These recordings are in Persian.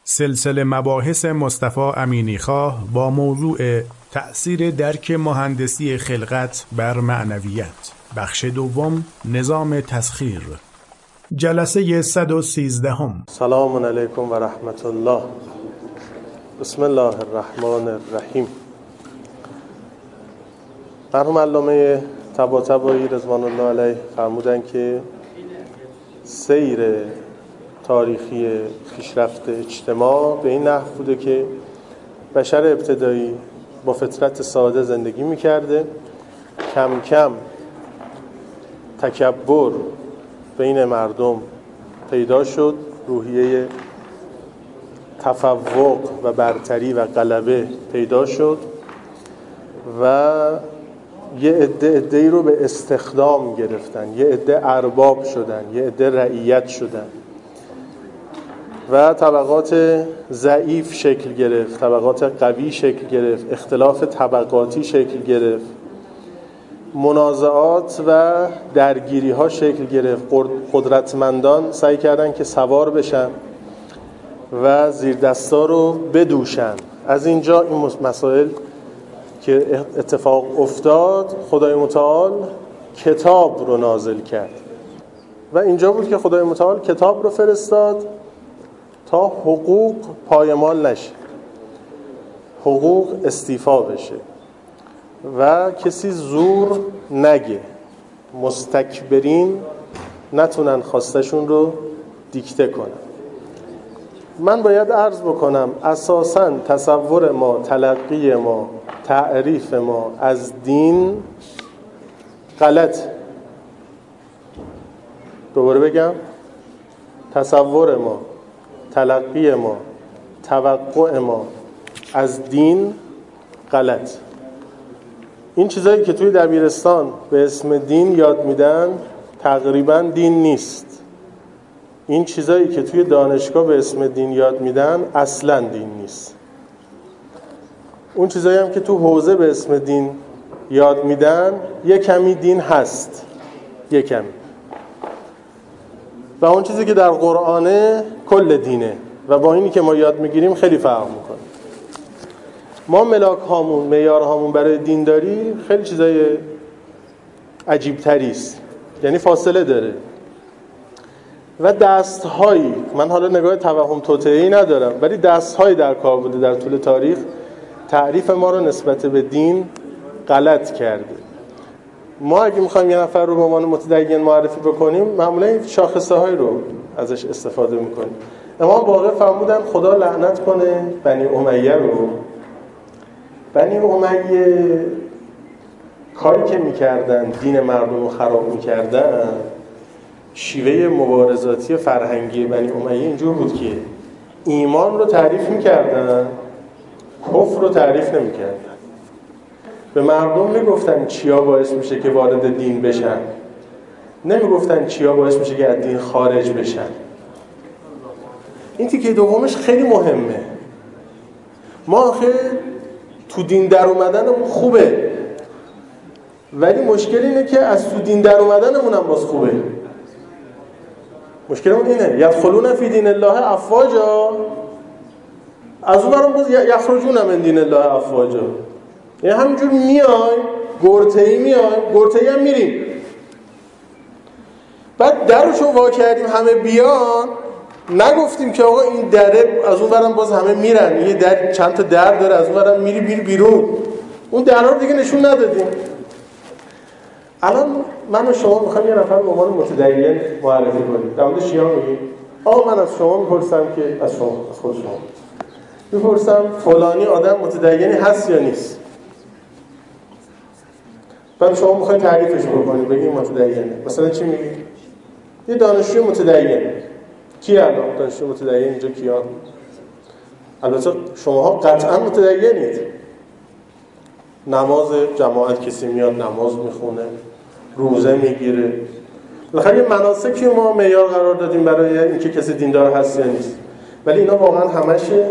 سلسله مباحث مصطفی امینیخواه با موضوع تأثیر درک مهندسی خلقت بر معنویت، بخش دوم، نظام تسخیر، جلسه 113. سلام علیکم و رحمت الله. بسم الله الرحمن الرحیم. مرحوم علامه طباطبایی رضوان الله علیه فرمودن که سیر تاریخی پیشرفت اجتماع به این نحو بوده که بشر ابتدایی با فطرت ساده زندگی میکرده، کم کم تکبر بین مردم پیدا شد، روحیه تفوق و برتری و غلبه پیدا شد و یه عده‌ای رو به استخدام گرفتن، یه عده ارباب شدن، یه عده رعیت شدن و طبقات ضعیف شکل گرفت، طبقات قوی شکل گرفت، اختلاف طبقاتی شکل گرفت، منازعات و درگیری ها شکل گرفت. قدرتمندان سعی کردن که سوار بشن و زیر دستا رو بدوشن. از اینجا این مسائل که اتفاق افتاد، خدای متعال کتاب رو نازل کرد و اینجا بود که خدای متعال کتاب رو فرستاد تا حقوق پایمال نشه، حقوق استیفا بشه و کسی زور نگه، مستکبرین نتونن خواستشون رو دیکته کنن. من باید عرض بکنم اساساً تصور ما، تلقی ما، تعریف ما از دین غلط. دوباره بگم، تصور ما، تلقی ما، توقع ما از دین غلط. این چیزایی که توی دبیرستان به اسم دین یاد میدن تقریبا دین نیست. این چیزایی که توی دانشگاه به اسم دین یاد میدن اصلا دین نیست. اون چیزایی هم که تو حوزه به اسم دین یاد میدن یه کمی دین هست، یه کمی. و اون چیزی که در قرآنه کل دینه و با اینی که ما یاد میگیریم خیلی فرق میکنه. ما ملاک هامون، معیار هامون برای دینداری خیلی چیزای عجیب تریست، یعنی فاصله داره و دستهایی، من حالا نگاه توهم توطئه‌ای ندارم، ولی دستهایی در کار بوده در طول تاریخ تعریف ما رو نسبت به دین غلط کرده. ما اگه میخوایم یه نفر رو به عنوان متدین معرفی بکنیم معمولا این شاخصه های رو ازش استفاده میکنیم. امام باقر فرمودن خدا لعنت کنه بنی امیه رو. بنی امیه کاری که میکردن، دین مردم رو خراب میکردن، شیوه مبارزاتی فرهنگی بنی امیه اینجور بود که ایمان رو تعریف میکردن، کفر رو تعریف نمیکردن. به مردم میگفتن چیا باعث میشه که وارد دین بشن، نمیگفتن چیا باعث میشه که از دین خارج بشن. این تیکه دومش خیلی مهمه. ما آخه تو دین در اومدنمون خوبه، ولی مشکل اینه که از تو دین در اومدنمون هم باز خوبه. مشکلمون اینه یدخلون فی دین الله افواجا، از اون برام باز یخرجون من دین الله افواجا. یعنی همینجور میای گرته‌ای میای گرته‌ای هم میریم. بعد درشو وا کردیم همه بیان، نگفتیم که آقا این دره از اون برم باز همه میرن، یه در چند تا در داره از اون برم میری بیرون. اون درها رو دیگه نشون ندادیم. الان من و شما میخوام یه نفر به عنوان متدین معرفی کنیم. در مورد شیعه میگیم آقا من از شما میپرسم که از خود شما میپرسم فلانی آدم متدینی هست یا نیست؟ بعد شما میخواید تعریفش بکنید، بگید متدینه. مثلا چی میگی؟ یه دانشجوی متدین. کی الان دانشجوی متدین اینجا کیان؟ البته شماها قطعا متدینید. نماز جماعت کسی میاد نماز میخونه، روزه میگیره. بالاخره یه مناسکی ما معیار قرار دادیم برای اینکه کسی دیندار هست یا نیست. ولی اینا واقعا همشه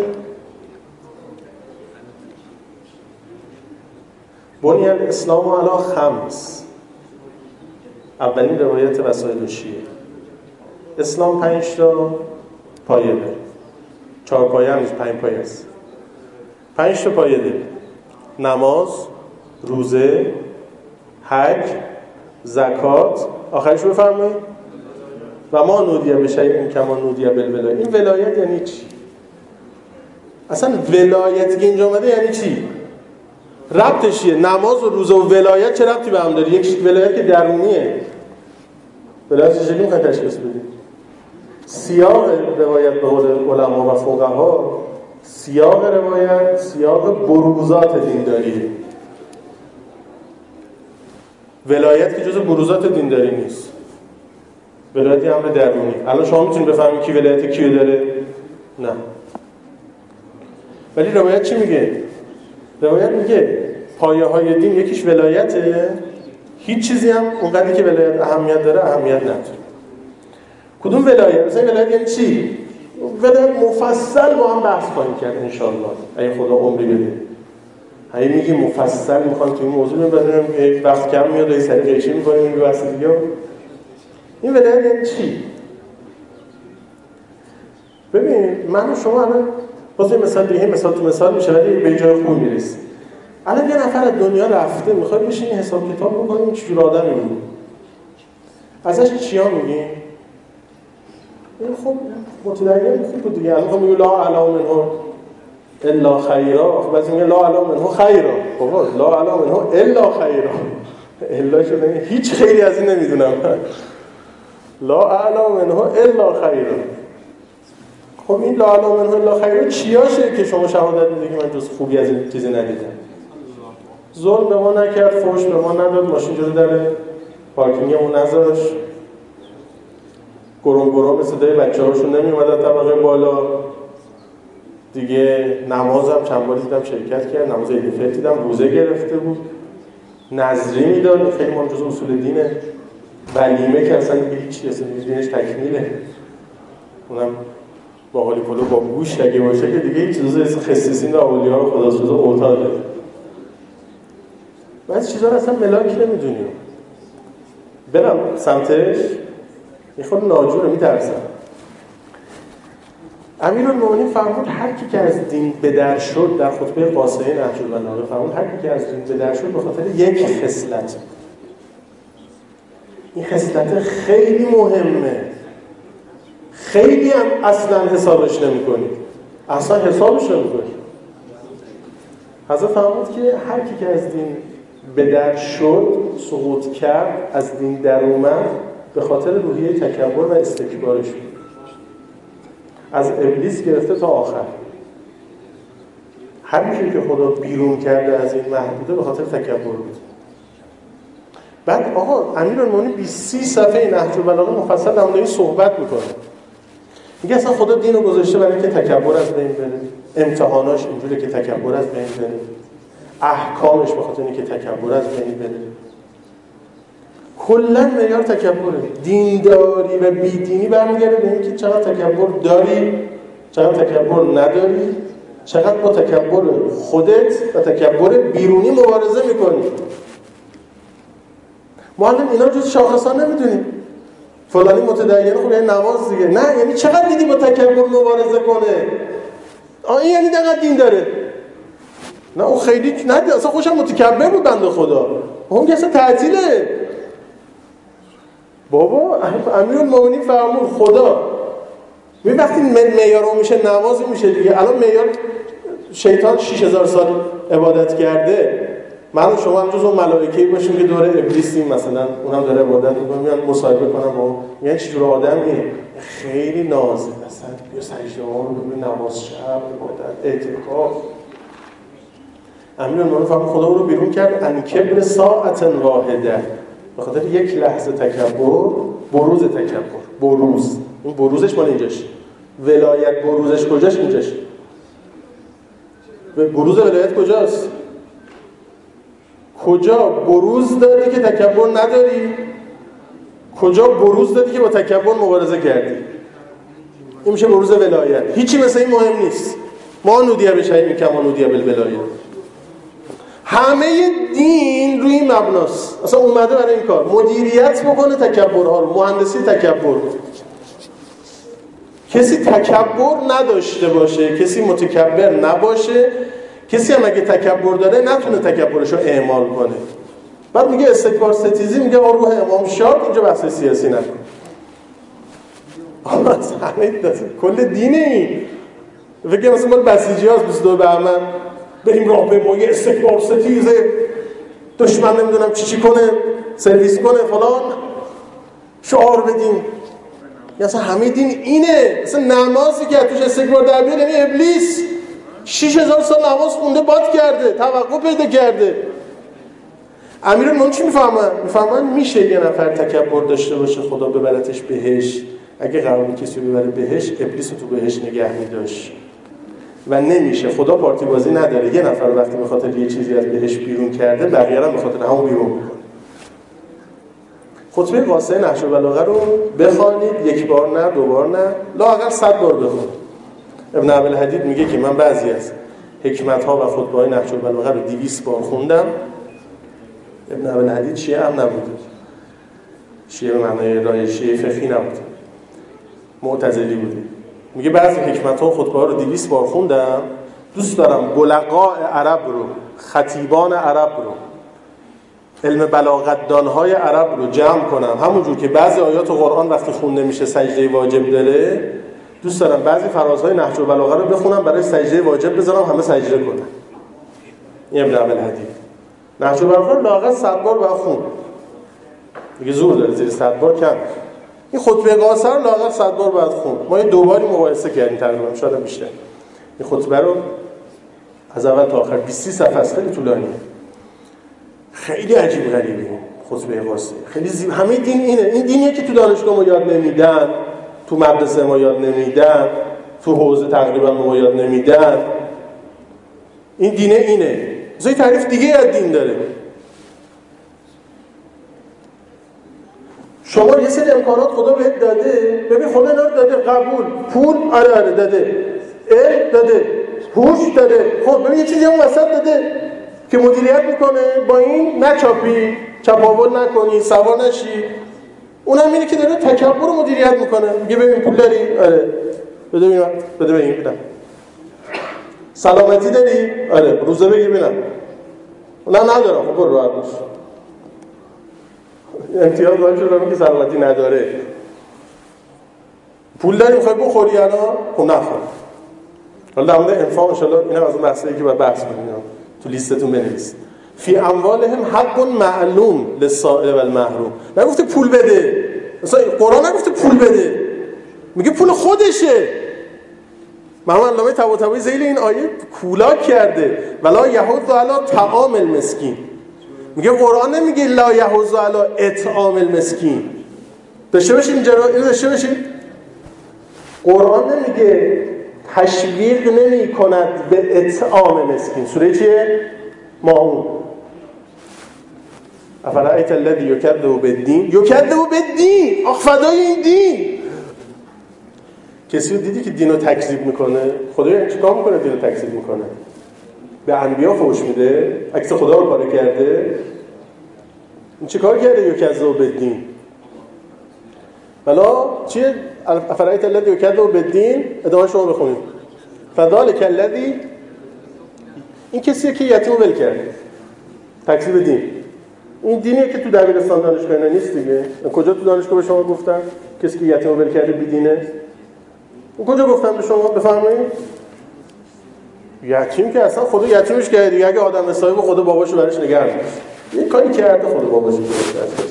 بنی الاسلام علی خمس. اولین روایت وسائل شیعه. اسلام 5 تا پایه داره. 4 پایه هم نیست، 5 پایه است. 5 تا پایه داره: نماز، روزه، حج، زکات. آخرش رو بفرمایید. و ما نودیه به شیء کما نودیه بالولایت. این ولایت یعنی چی؟ اصلا ولایتی که اینجا اومده یعنی چی؟ ربطش چیه؟ نماز و روزه و ولایت چه ربطی به هم داره؟ یک ولایت که درونیه. ولایت چه شکلی میخواید تشخیص بدید؟ سیاق روایت به قول علما و فقها، سیاق روایت سیاق بروزات دینداریه. ولایت که جزء بروزات دینداری نیست. ولایت امر درونی. الان شما میتونید بفهمید کی ولایت کیو داره؟ نه. ولی روایت چی میگه؟ روایت میگه پایه های دین یکیش ولایته، هیچ چیزی هم اونقدری که ولایت اهمیت داره اهمیت نداره. کدوم ولایت؟ مثلا ولایت یعنی چی؟ ولایت مفصل با هم بحث خواهیم کرد ان شاء الله اگه خدا عمری بده. هی میگیم مفصل میخوام تو این موضوع ببینیم، یک وقت کم میاد و سری قیچی میکنیم این بحث دیگه. این ولایت یعنی چی؟ ببین من و شما الان واسه مثال دیگه مثال تو مثال میشه ولی به جای خوب میرسیم. الان یه نفر از دنیا رفته، میخواد بشین حساب کتاب بکنیم چجور آدمی بود. ازش چیا میگیم؟ این خب متدین خوب بود دیگه. الان میگه لا علی منه الا خیرا. خب بعضی میگه لا علی منه خیرا. بابا لا علی منه الا خیرا. الا شده هیچ خیری از این نمیدونم. لا علی منه الا خیرا. خب این لا علی منه الا خیرا چیاشه که شما شهادت میدید که من جز خوبی از این چیزی ندیدم؟ ظلم به ما نکرد، فحش به ما نداد، ماشین جلو در پارکینگمون نذاشت، گرم صدای بچه‌هاشون نمی اومد طبقه بالا دیگه. نمازم چند بار دیدم شرکت کرد، نماز عید فطر دیدم روزه گرفته بود، نذری میداد، خیلی مهم جزء اصول دینه. ولیمه که اصلا دیگه هیچ اصلا دینش تکمیله، اونم باقالی پلو با گوشت اگه باشه که دیگه هیچ چیزا خصیصین و اولیاء رو خدا سوزه اوتاده. بعضی چیزا رو اصلا ملاک نمیدونیم. برم سمتش یه خود ناجوره، میترسم. امیرالمومنین فرمود هر کی که از دین به در شد، در خطبه قاصده نهج البلاغه فرمود هر کی که از دین به در شد به خاطر یک خصلت. این خصلت خیلی مهمه، خیلی هم اصلا حسابش نمی‌کنی، اصلا حسابش نمی‌کنی. حضرت فرمود که هر کی که از دین به در شد، سقوط کرد، از دین در اومد به خاطر روحیه تکبر و استکبارش بود. از ابلیس گرفته تا آخر هر کی که خدا بیرون کرده از این محدوده به خاطر تکبر بود. بعد آقا امیرالمومنین 20 صفحه نهج البلاغه مفصل در مورد این صحبت میکنه. میگه اصلا خدا دینو گذاشته برای اینکه تکبر از بین بره، امتحاناش اینجوریه که تکبر از بین بره، احکامش به خاطر اینکه تکبر از بین بره. کلا معیار تکبره. دینداری و بیدینی برمیگرده به اینکه چقدر تکبر داری، چقدر تکبر نداری، چقدر با تکبر خودت و تکبر بیرونی مبارزه میکنی. ما الان اینا جز شاخصان نمیدونیم. فلانی متدینه، خب یعنی نماز دیگه. نه، یعنی چقدر دیدی با تکبر مبارزه کنه. این یعنی دقیقا دین داره. نه اون خیلی نه، اصلا خوشم متکبر بود بنده خدا. اون که اصلا تعطیله. بابا امیرالمومنین فرمود خدا ببین وقتی معیار میشه نماز میشه دیگه. الان معیار شیطان 6000 سال عبادت کرده، من و شما هم جز اون ملائکه‌ای باشیم که دور ابلیسیم، مثلا اونم داره عبادت میکنه، میان مصاحبه کنم با اون، میگن چجور آدمیه؟ خیلی نازه، مثلا بیا سجده ها رو ببین، نماز شب، عبادت، اعتکاف. امیرالمومنین فرمود خدا اون رو بیرون کرد ان کبر ساعت واحده، به خاطر یک لحظه تکبر، بروز تکبر، بروز. این بروزش مال اینجاش. ولایت بروزش کجاش؟ اینجاش. بروز ولایت کجاست؟ کجا بروز داری که تکبر نداری؟ کجا بروز داری که با تکبر مبارزه کردی؟ این میشه بروز ولایت. هیچی مثل این مهم نیست. ما نودیه به شیء کما نودیه بالولایت. همه دین روی این مبناست. اصلا اومده برای این کار مدیریت بکنه تکبرها رو، مهندسی تکبر. کسی تکبر نداشته باشه، کسی متکبر نباشه، کسی هم اگه تکبر داره نتونه تکبرشو اعمال کنه. بعد میگه استکبار ستیزی، میگه روح امام شاد، اینجا بحث سیاسی نکن. از همه کل دینه این فکر مثلا مال بسیجی هست 22 بهمن بریم راهپیمایی استکبار ستیزه، دشمن نمیدونم چی کنه، سرویس کنه فلان، شعار بدیم. اصلا همه دین اینه. اصلا نمازی که توش استکبار در بیاد یعنی ابلیس 6000 سال نماز خونده باد کرده، توقع پیدا کرده. امیرالمومنین چی میفهمن میشه یه نفر تکبر داشته باشه خدا ببرتش بهشت، اگه قرار کسی رو ببره بهشت ابلیس رو تو بهشت نگه می‌داشت و نمیشه. خدا پارتی بازی نداره، یه نفر وقتی به خاطر یه چیزی از بهشت بیرون کرده بقیه هم به خاطر همون بیرون میکنه. خطبه قاصه نهج البلاغه رو بخوانید، یک بار نه، دو بار نه، لااقل 100 بار بخونید. ابن ابوالحدید میگه که من بعضی از حکمت‌ها و خطبه‌های نهج البلاغه رو 200 بار خوندم. ابن ابوالحدید شیعه هم نبود، شیعه به معنای رای شیعه فقهی نبود، معتزلی بود. میگه بعضی حکمت‌ها و خطبه‌ها رو 200 بار خوندم. دوست دارم بلغاء عرب رو، خطیبان عرب رو، علم بلاغت دانهای عرب رو جمع کنم. همونجور که بعضی آیات قرآن وقتی خونده میشه سجده واجب داره، دوست دارم بعضی فرازهای نهج البلاغه رو بخونم برای سجده واجب بذارم همه سجده کنن. این ابن ابوالحدید نهج البلاغه رو لااقل 100 بار باید خون. میگه زور داره، زیر 100 بار کم. این خطبه قاصر رو لااقل 100 بار باید خون. ما یه 2 باری مقایسه کردیم تقریبا، شاید بیشتر. این خطبه رو از اول تا آخر 20 صفحه است، خیلی طولانیه. خیلی عجیب غریبه این خطبه قاصر. خیلی همه دین اینه. این دینیه که تو دانشگاه ما یاد نمیدن، تو مدرسه ما یاد نمیدن، تو حوزه تقریبا ما یاد نمیدن. این دینه اینه. مثلا تعریف دیگه از دین داره. شما یه سری امکانات خدا بهت داده، ببین خدا اینا رو داده، قبول، پول، آره داده، علم داده، هوش داده. خب ببین یه چیزی هم وسط داده که مدیریت میکنه، با این نچاپی، چپاول نکنی، سوار نشی. اونم اینه که داره تکبر رو مدیریت میکنه. میگه ببین پول داری؟ آره. بده ببین بدم. سلامتی داری؟ آره. روزه بگیر ببینم. نه ندارم. خب برو راحت باش. امتیاز قائل شدم که سلامتی نداره. پول داری میخوای بخوری الان؟ خب نخور. حالا در مورد انفاق ان شاءالله اینم از اون بحثایی که باید بحث کنیم. تو لیستتون بنویسید. فی اموالهم حق معلوم للسائل و المحروم. نگفته پول بده. مثلا قرآن نگفته پول بده. میگه پول خودشه. محمد علامه طباطبایی ذیل این آیه کولاک کرده. ولا یحض علی طعام المسکین. میگه قرآن نمیگه لا یحض علی اطعام المسکین. داشته باشین اینو داشته باشین. قرآن نمیگه تشویق نمی کند به اطعام مسکین. سوره چیه؟ ماعون. افرأیت الذی یکذب بالدین. یکذب بالدین، آخ فدای این دین. کسی رو دیدی که دینو تکذیب میکنه؟ خدایا چیکار میکنه دینو تکذیب میکنه؟ به انبیا فحش میده؟ عکس خدا رو پاره کرده؟ این چیکار کرده یکذب بالدین؟ حالا چیه؟ افرأیت الذی یکذب بالدین. ادامه شما بخونید. فذلک الذی، این کسیه که یتیمو ول کرده. تکذیب دین. این دینیه که تو دبیرستان دانشگاه اینا نیست دیگه. کجا تو دانشگاه به شما گفتن کسی که یتیمو ول کرده بیدینه؟ کجا گفتن به شما؟ بفرمایید. یتیم که اصلا خدا یتیمش کرده دیگه. اگه آدم صاحب خدا باباشو براش نگه داشت. این کاری کرده خدا باباشو گرفت.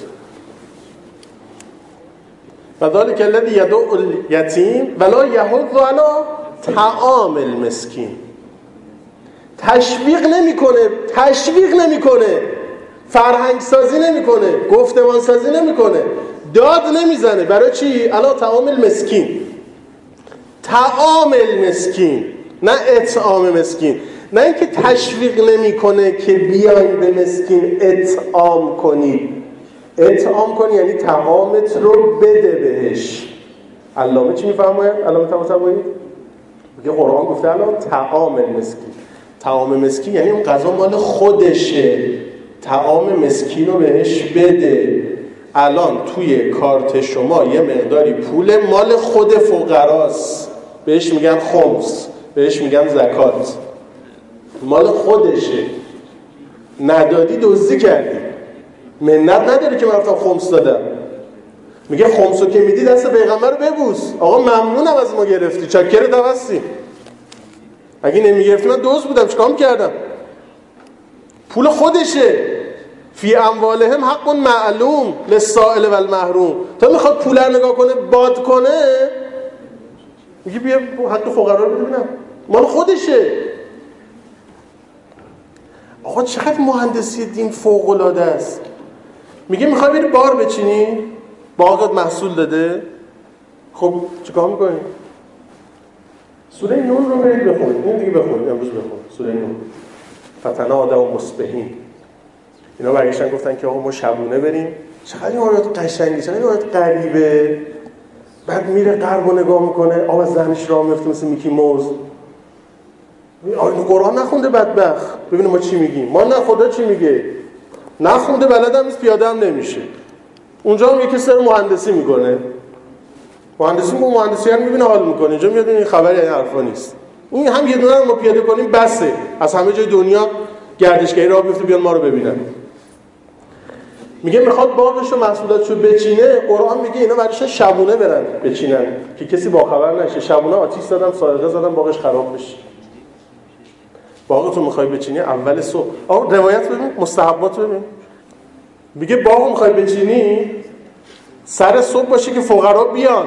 فذلک الذی یدعو الیتیم ولا یحض علی طعام المسکین. تشویق نمیکنه، فرهنگ سازی نمیکنه، گفتمان سازی نمیکنه، داد نمیزنه. برای چی؟ علی طعام المسکین. طعام المسکین، نه اطعام مسکین. نه اینکه تشویق نمیکنه که بیاین به مسکین اطعام کنی. اطعام کنی یعنی طعامت رو بده بهش. علامه چی میفهمه؟ علامه طباطبایی میگه قرآن گفته الان طعام المسکین. طعام مسکین یعنی اون غذا مال خودشه، طعام مسکین رو بهش بده. الان توی کارت شما یه مقداری پول مال خود فقراست، بهش میگن خمس، بهش میگن زکات، مال خودشه، ندادی دزدی کردی، منت نداری که من رفتم خمس دادم. میگه خمسو که میدی دست پیغمبر رو ببوس، آقا ممنونم از ما گرفتی، چاکرت هستی، اگه نمیگرفتی من دزد بودم چیکار می‌کردم؟ پول خودشه. فی اموالهم حق معلوم للسائل و المحروم. تا میخواد پول رو نگاه کنه باد کنه، میگه بیا حق فقرا رو ببینم، مال خودشه. آقا چقدر مهندسی دین فوق العاده است. میگه میخوای بری بار بچینی، باغت محصول داده، خب چیکار میکنی؟ سوره نون رو برید بخونید، این دیگه بخونید، امروز بخونید سوره نون. فتنادوا و مصبحین. اینا برگشتن گفتن که آقا ما شبونه بریم. چقدر این آیات قشنگه، چقدر این آیات غریبه. بعد میره غرب رو نگاه میکنه، آب از ذهنش راه میفته مثل میکی موز. قرآن نخونده بدبخت، ببینیم ما چی میگیم. ما نه خدا چی میگه، نخونده بلدم نیست، پیاده هم نمیشه. اونجا هم یکی سر مهندسی میکنه، مهندسی با مهندسی هم میبینه حال میکنه، اینجا میاد این خبری این حرفا نیست. این هم یه دونه رو ما پیاده کنیم بسه، از همه جای دنیا گردشگری راه بیفته بیان ما رو ببینن. میگه میخواد باغش و محصولاتشو بچینه، قرآن میگه اینا براشون شبونه برن بچینن که کسی باخبر نشه. شبونه آتیش زدن، سائقه زدن، باغش خراب بشه. باغتو میخوای بچینی اول صبح. آقا روایت ببین، مستحبات ببین. میگه باغو میخوای بچینی سر صبح باشه که فقرا بیان.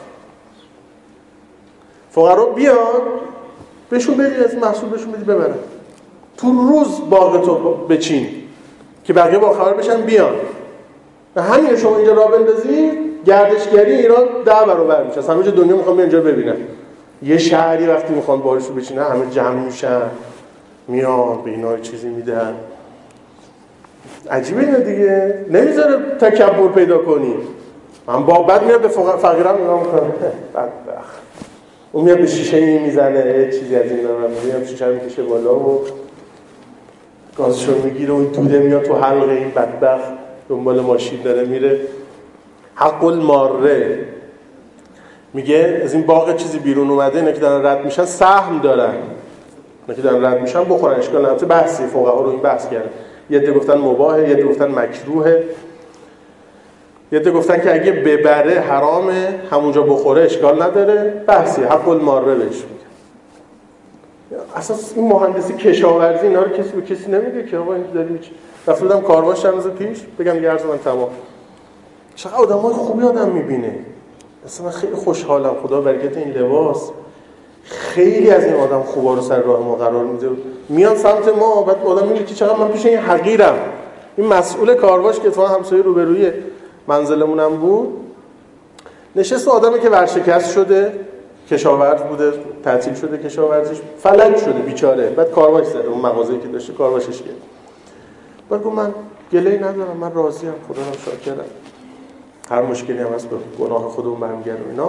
فقرا بیان بهشون بدی از محصول بهشون بدی ببرن. تو روز باغتو بچین که بقیه با خبر بشن بیان. و همین شما اینجا راه بندازی، گردشگری ایران 10 برابر میشه. همه جا دنیا میخوان اینجا ببینن. یه شهری وقتی میخوان باغشو بچینن همه جمع میشن، میان به اینا چیزی میدن. عجیبه اینا دیگه، نمیذاره تکبر پیدا کنی. من با بعد میاد به فقیران نگاه میکنه، بدبخت. اون میاد به شیشه میزنه چیزی از اینا، میاد شیشه رو میکشه بالا و گازشو میگیره و این دوده میاد تو حلقه این بدبخت دنبال ماشین داره میره. حق الماره میگه از این باغ چیزی بیرون اومده، اینا که دارن رد میشن سهم دارن، اینا که دارن رد میشن بخورن، اشکال نداره. بحثی فقها رو این بحث کردن، یه عده گفتن مباهه، یه عده گفتن مکروهه، یه عده گفتن که اگه ببره حرامه، همونجا بخوره اشکال نداره. بحثی حق الماره بهش میگه. اساس این مهندسی کشاورزی اینا رو کسی به کسی نمیگه که آقا این داری چی. رفتم کارواش چند روز پیش، بگم یه عرض من تمام. چقدر آدمای خوبی آدم میبینه. اصلا من خیلی خوشحالم، خدا برکت این لباس. خیلی از این آدم خوبا رو سر راه ما قرار میده، میان سمت ما. بعد آدم میگه که چقدر من پیش این حقیرم. این مسئول کارواش که اتفاقا همسایه روبروی منزلمونم بود، نشست آدمی که ورشکست شده، کشاورز بوده، تعطیل شده کشاورزیش، فلج شده بیچاره. بعد کارواش زده، اون مغازه‌ای که داشته کارواشش کرد. بعد گفت من گله‌ای ندارم، من راضیم، خدا رو شاکرم، هر مشکلی هم هست به گناه خودمون برمیگردم اینا.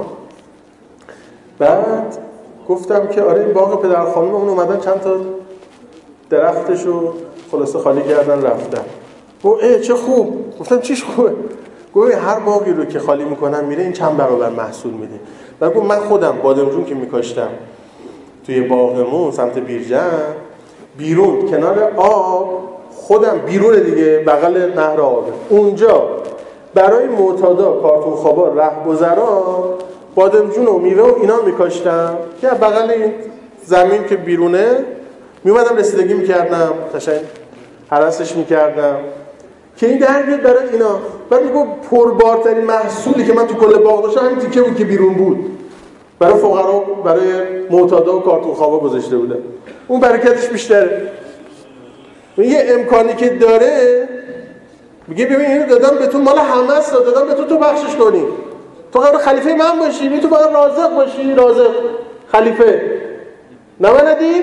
بعد گفتم که آره این باغ پدر خانوممون اومدن چند تا درختشو خلاصه خالی کردن رفتن. گفت چه خوب. گفتم چیش خوبه؟ گفت هر باغی رو که خالی میکنن میره این چند برابر محصول میده. بعد گفت من خودم بادمجون که میکاشتم توی باغمون سمت بیرجن، بیرون کنار آب، خودم بیرون دیگه بغل نهر آب، اونجا برای معتادا، کارتون خوابا، رهگذرا بادمجون و میوه و اینا میکاشتم که بغل این زمین که بیرونه میومدم رسیدگی میکردم، قشنگ هرسش میکردم که این در بیاد برای اینا. بعد میگم پربارترین محصولی که من تو کل باغ داشتم همین تیکه بود که بیرون بود، برای فقرا، برای معتادا و کارتون خوابا گذاشته بودم. اون برکتش بیشتره. یه امکانی که داره میگه ببین اینو دادم به تو، مال همه است، دادم به تو بخشش کنی. تو قرار خلیفه من باشی، تو باید رازق باشی، رازق خلیفه. نه من ندی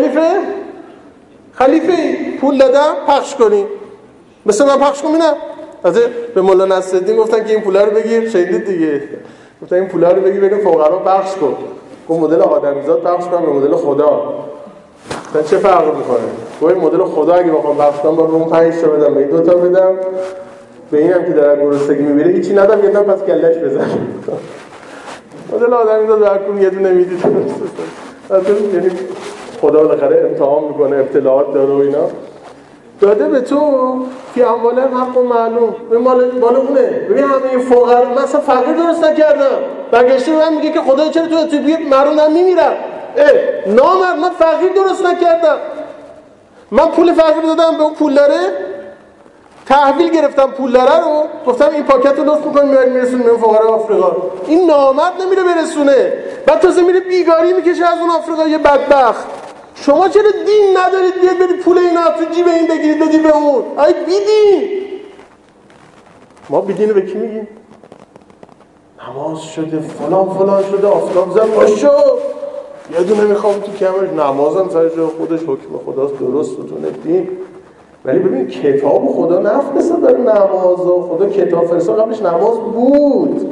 خلیفه پول دادم پخش کنی، مثل من پخش کنی. نه از به مولانا نصرالدین گفتن که این پولا رو بگیر، شنیدید دیگه، گفتن این پولا رو بگیر بین فقرا پخش کن. گفت مدل آدمیزاد پخش کنم به مدل خدا. مثلا چه فرقی میکنه؟ گفت مدل خدا اگه بخوام پخش کنم با اون 5 تا بدم، به 2 تا بدم، به اینم که داره گرسنگی میبینه هیچی ندم، گفتم پس گلهش بزن. مدل آدمی داد برکن یه دونه میدید. یعنی خدا بالاخره امتحان میکنه، ابتلاعات داره و اینا. داده به تو فی اموالهم حق معلوم، به مال اونه. ببین همه این فقرا، من اصلا فقیر درست نکردم. برگشته به من میگه که خدا چرا تو اتیوپی مرونم میمیرم؟ نامرد، من فقیر درست نکردم. من پول فقیر دادم به اون پولداره، تحویل گرفتم پولداره رو، گفتم این پاکت رو لطف می‌کنیم میرسونیم به فقرای آفریقا. این نامرد نمیره برسونه، بعد تازه میره بیگاری میکشه از اون آفریقای بدبخت. شما چرا دین ندارید بیاد برید پول اینا تو جیب این بگیرید بدید به اون؟ ای بیدین. ما بیدینو به کی میگیم؟ نماز شده فلان شده آفتاب زن باشو یه دونه میخوام تو کمرش، نمازم سر جای خودش، حکم خداست درست ستونه دین. ولی ببین کتاب خدا نفرستاد داره نماز و خدا کتاب فرستاد قبلش نماز بود.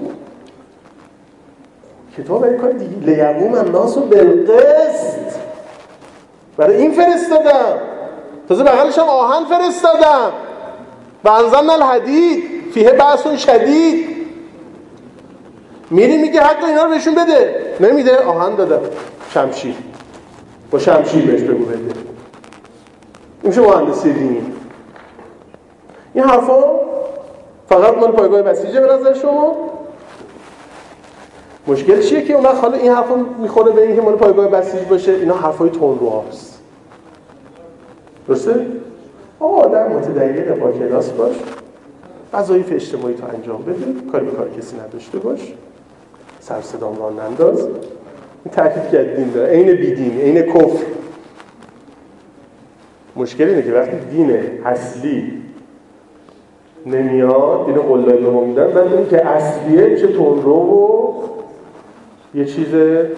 کتاب برای کار دیگه، لیقوم الناس بالقسط، برای این فرستادم. تازه بغلش هم آهن فرستادم و انزلنا الحدید فیه بأس شدید. میری میگه حق اینا رو بهشون بده، نمیده، آهن دادم، شمشیر، با شمشیر بهش بگو بده. این میشه مهندسی دینی. این حرفا فقط مال پایگاه بسیجه به نظر شما؟ مشکل چیه که اون وقت حالا این حرفا میخوره به این که مال پایگاه بسیج باشه؟ اینا حرفای تندروهاست. درسته؟ آدم متدین با کلاس باش، وظایف اجتماعی تو انجام بده، کاری به کار کسی نداشته باش، سر صدام راه ننداز. این تاکید کرد دین داره، عین بیدین، عین کفر. مشکل اینه که وقتی دین اصلی نمیاد، دین قلای به ما میدن، بعد این که اصلیه چه تندرو و یه چیز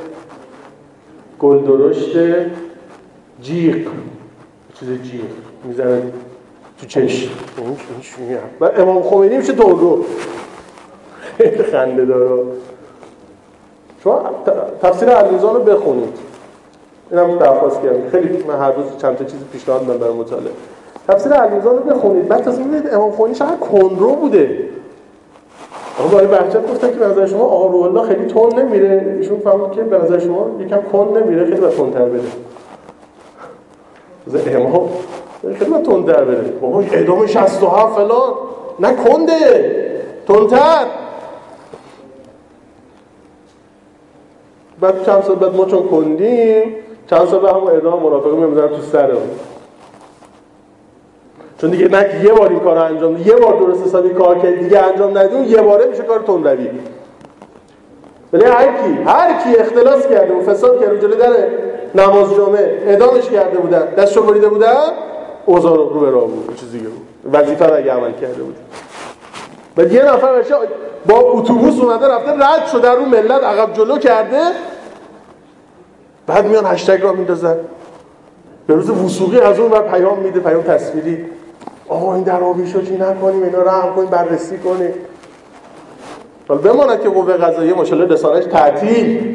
گل درشت جیغ، چیز جیغ میزنن تو چشم. و امام خمینی میشه تندرو، خیلی خنده داره. شما تفسیر المیزان رو بخونید، اینم درخواست کردم، خیلی من هر روز چند تا چیز پیشنهاد میدم برای مطالعه. تفسیر المیزان رو بخونید، بعد تازه میبینید امام خمینی چقدر کندرو بوده. آقا برای بهجت گفتن که به نظر شما آقا روح الله خیلی تند نمیره، ایشون فهمید که به نظر شما یکم کند نمیره، خیلی باید تندتر بره. امام خیلی باید تندتر بره. بابا اعدام 67 فلان، نه کنده، تندتر. بعد چند سال بعد ما چون کندیم، چند سال بعد همون اعدام مرافقه می‌ذارن تو سرمون. چون دیگه نه یه بار این کارو انجام داد، یه بار درست حسابی کار کرد دیگه انجام ندید، یه باره میشه کار تندروی. ولی هر کی اختلاس کرده و فساد کرده جلوی در نماز جمعه اعدامش کرده بودن، دستشو بریده بودن، اوضاع رو به راه بود، چیز دیگه بود. وظیفه رو اگه عمل کرده بود. بعد یه نفر بشه با اتوبوس اومده رفته رد شده رو ملت عقب جلو کرده، بعد میان هشتگ را میندازن. به روز وثوقی از اون بعد پیام میده، پیام تصویری، آقا این دراویشو چی نکنیم، اینا رحم کنیم، بررسی کنیم. حالا بماند که قوه قضاییه ماشاءالله رسانه‌اش تعطیل،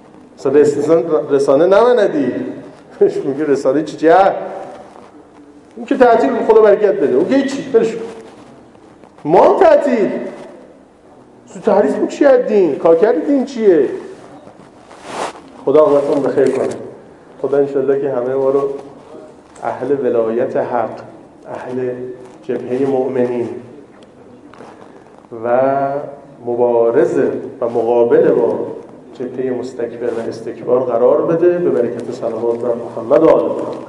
رسانه نماندی، میگه رسانه چی این که تعطیل، خدا برکت بده، اون که هیچی بلش. ما تعطیل تو تحریف بود چیه دین؟ کارکرد دین چیه؟ خدا عاقبتون بخیر کنه. خدا انشالله که همه ما رو اهل ولایت حق، اهل جبهه مؤمنین و مبارزه و مقابله با جبهه مستکبر و استکبار قرار بده، به برکت صلوات بر محمد و آل محمد.